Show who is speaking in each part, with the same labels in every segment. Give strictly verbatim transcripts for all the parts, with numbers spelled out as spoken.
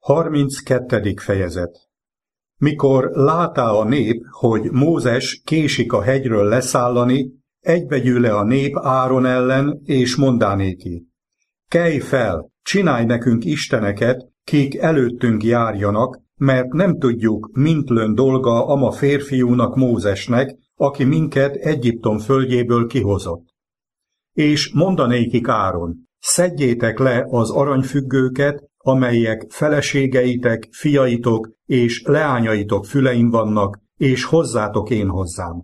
Speaker 1: harminckettedik fejezet. Mikor látá a nép, hogy Mózes késik a hegyről leszállani, egybegyűl le a nép Áron ellen, és mondá néki: kelj fel, csinálj nekünk isteneket, kik előttünk járjanak, mert nem tudjuk, mint lőn dolga ama férfiúnak, Mózesnek, aki minket Egyiptom földjéből kihozott. És mondanékik Áron: szedjétek le az aranyfüggőket, amelyek feleségeitek, fiaitok és leányaitok fülein vannak, és hozzátok én hozzám.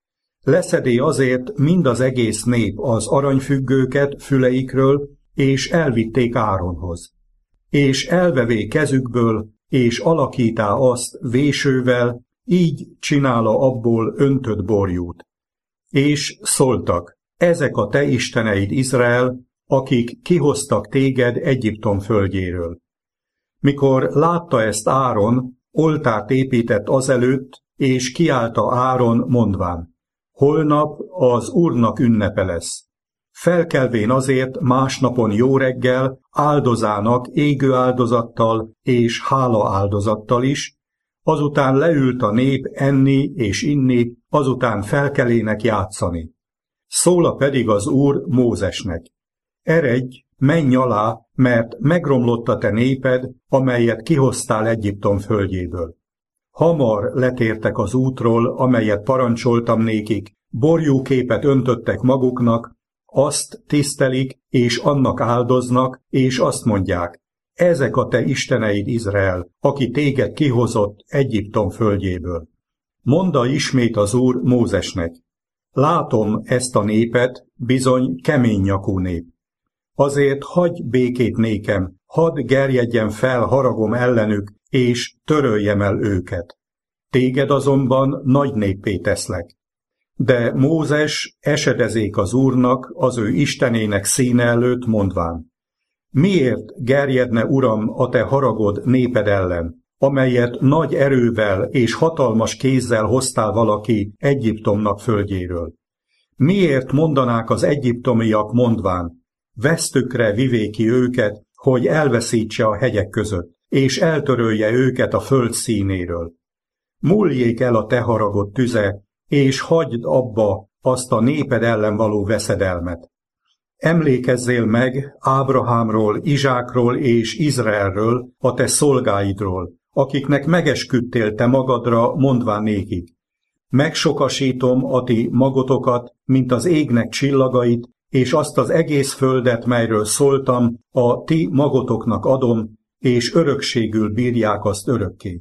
Speaker 1: Leszedé azért mind az egész nép az aranyfüggőket füleikről, és elvitték Áronhoz. És elvevé kezükből, és alakítá azt vésővel, így csinálja abból öntött borjút. És szóltak: ezek a te isteneid, Izrael, akik kihoztak téged Egyiptom földjéről. Mikor látta ezt Áron, oltárt épített azelőtt, és kiállta Áron mondván: holnap az Úrnak ünnepe lesz. Felkelvén azért másnapon jó reggel áldozának égő áldozattal és hála áldozattal is, azután leült a nép enni és inni, azután felkelének játszani. Szóla pedig az Úr Mózesnek: eredj, menj alá, mert megromlott a te néped, amelyet kihoztál Egyiptom földjéből. Hamar letértek az útról, amelyet parancsoltam nékik, borjúképet öntöttek maguknak, azt tisztelik, és annak áldoznak, és azt mondják: ezek a te isteneid, Izrael, aki téged kihozott Egyiptom földjéből. Mondta ismét az Úr Mózesnek: látom ezt a népet, bizony kemény nyakú nép. Azért hagyj békét nékem, hadd gerjedjen fel haragom ellenük, és töröljem el őket. Téged azonban nagy néppé teszlek. De Mózes esedezék az Úrnak, az ő Istenének színe előtt, mondván: miért gerjedne, Uram, a te haragod néped ellen, amelyet nagy erővel és hatalmas kézzel hoztál valaki Egyiptomnak földjéről? Miért mondanák az egyiptomiak mondván: vesztükre vivé ki őket, hogy elveszítse a hegyek között, és eltörölje őket a föld színéről? Múljék el a te haragod tüze, és hagyd abba azt a néped ellen való veszedelmet. Emlékezzél meg Ábrahámról, Izsákról és Izraelről, a te szolgáidról, akiknek megesküdtél te magadra, mondván nékik: megsokasítom a ti magotokat, mint az égnek csillagait, és azt az egész földet, melyről szóltam, a ti magotoknak adom, és örökségül bírják azt örökké.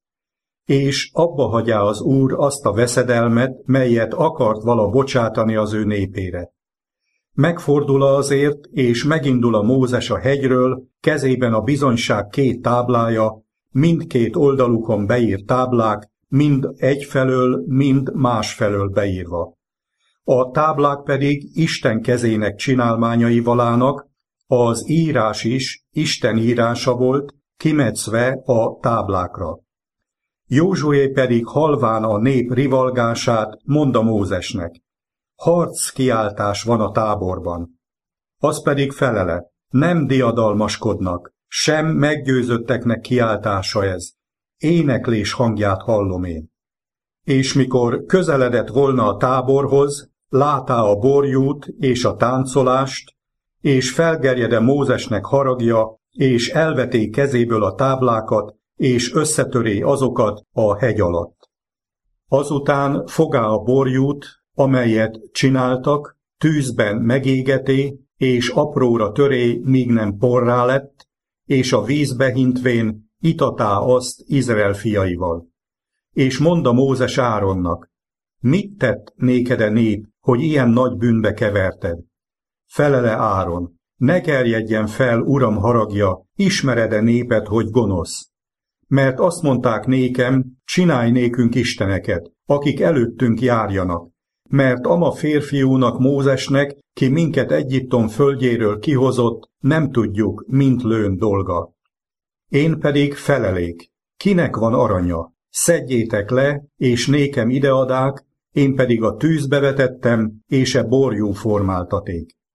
Speaker 1: És abba hagyá az Úr azt a veszedelmet, melyet akart vala bocsátani az ő népére. Megfordul azért, és megindul a Mózes a hegyről, kezében a bizonyság két táblája, mindkét oldalukon beírt táblák, mind egyfelől, mind másfelől beírva. A táblák pedig Isten kezének csinálmányaival állnak, az írás is Isten írása volt, kimetszve a táblákra. Józsué pedig halván a nép rivalgását, mondta Mózesnek: harc kiáltás van a táborban. Az pedig felele: nem diadalmaskodnak, sem meggyőzötteknek kiáltása ez, éneklés hangját hallom én. És mikor közeledett volna a táborhoz, látá a borjút és a táncolást, és felgerjede Mózesnek haragja, és elveté kezéből a táblákat, és összetöré azokat a hegy alatt. Azután fogá a borjút, amelyet csináltak, tűzben megégeté, és apróra töré, míg nem porrá lett, és a vízbe hintvén itatá azt Izrael fiaival. És mondta Mózes Áronnak: mit tett néked a nép, hogy ilyen nagy bűnbe keverted? Felele Áron: ne gerjedjen fel, Uram haragja, ismered-e népet, hogy gonosz? Mert azt mondták nékem: csinálj nékünk isteneket, akik előttünk járjanak, mert ama férfiúnak, Mózesnek, ki minket Egyiptom földjéről kihozott, nem tudjuk, mint lőn dolga. Én pedig felelék: kinek van aranya? Szedjétek le, és nékem ideadák, én pedig a tűzbe vetettem, és e borjú formáltaték.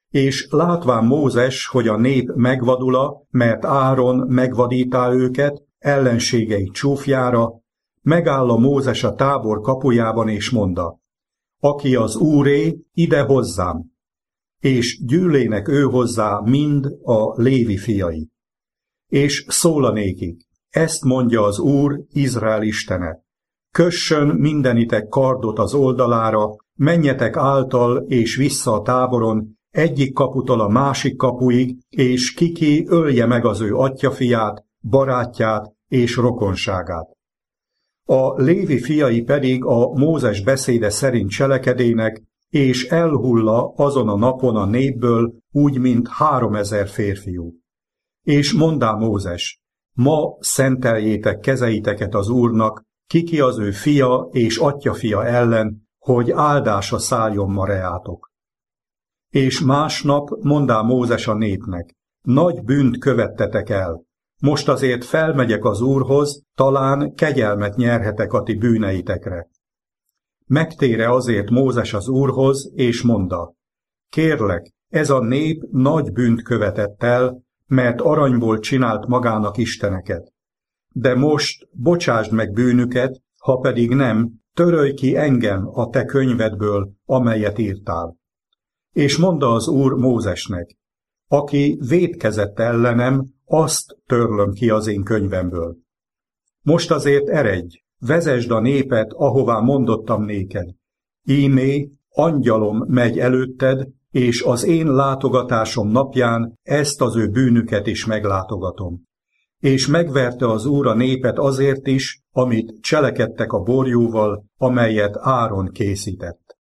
Speaker 1: És látván Mózes, hogy a nép megvadula, mert Áron megvadítá őket, ellenségei csúfjára, megáll a Mózes a tábor kapujában, és monda, aki az Úré, ide hozzám, és gyűlének ő hozzá mind a Lévi fiai. És szólanékik, ezt mondja az Úr, Izrael istene, kössön mindenitek kardot az oldalára, menjetek által és vissza a táboron, egyik kaputól a másik kapuig, és kiki ölje meg az ő atyjafiát, barátját és rokonságát. A Lévi fiai pedig a Mózes beszéde szerint cselekedének, és elhulla azon a napon a népből úgy, mint háromezer férfiú. És mondá Mózes, ma szenteljétek kezeiteket az Úrnak, kiki az ő fia és atyafia ellen, hogy áldása szálljon ma reátok. És másnap mondá Mózes a népnek, nagy bűnt követtetek el, most azért felmegyek az Úrhoz, talán kegyelmet nyerhetek a ti bűneitekre. Megtére azért Mózes az Úrhoz, és mondta, kérlek, ez a nép nagy bűnt követett el, mert aranyból csinált magának isteneket. De most bocsásd meg bűnüket, ha pedig nem, törölj ki engem a te könyvedből, amelyet írtál. És mondta az Úr Mózesnek, aki vétkezett ellenem, azt törlöm ki az én könyvemből. Most azért eredj, vezesd a népet, ahová mondottam néked. Ímé, angyalom megy előtted, és az én látogatásom napján ezt az ő bűnüket is meglátogatom. És megverte az Úr a népet azért is, amit cselekedtek a borjúval, amelyet Áron készített.